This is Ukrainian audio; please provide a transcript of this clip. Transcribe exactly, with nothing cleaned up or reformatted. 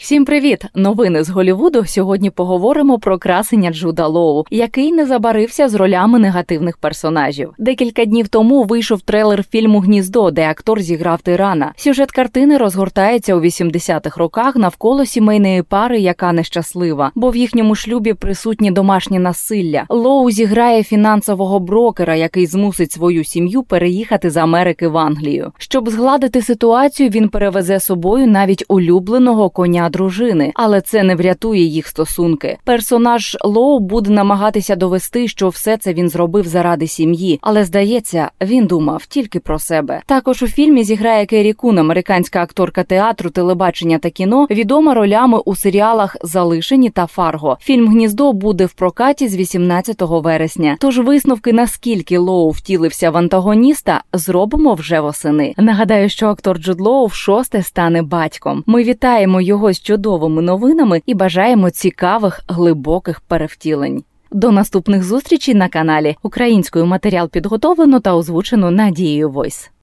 Всім привіт! Новини з Голлівуду. Сьогодні поговоримо про красення Джуда Лоу, який не забарився з ролями негативних персонажів. Декілька днів тому вийшов трейлер фільму «Гніздо», де актор зіграв тирана. Сюжет картини розгортається у вісімдесятих роках навколо сімейної пари, яка нещаслива, бо в їхньому шлюбі присутні домашнє насилля. Лоу зіграє фінансового брокера, який змусить свою сім'ю переїхати з Америки в Англію. Щоб згладити ситуацію, він перевезе з собою навіть улюбленого коня дружини, але це не врятує їх стосунки. Персонаж Лоу буде намагатися довести, що все це він зробив заради сім'ї, але, здається, він думав тільки про себе. Також у фільмі зіграє Керрі Кун, американська акторка театру, телебачення та кіно, відома ролями у серіалах «Залишені» та «Фарго». Фільм «Гніздо» буде в прокаті з вісімнадцятого вересня. Тож висновки, наскільки Лоу втілився в антагоніста, зробимо вже восени. Нагадаю, що актор Джуд Лоу вшосте стане батьком. Ми вітаємо його з чудовими новинами і бажаємо цікавих, глибоких перевтілень. До наступних зустрічей на каналі. Українською матеріал підготовлено та озвучено Надією Войс.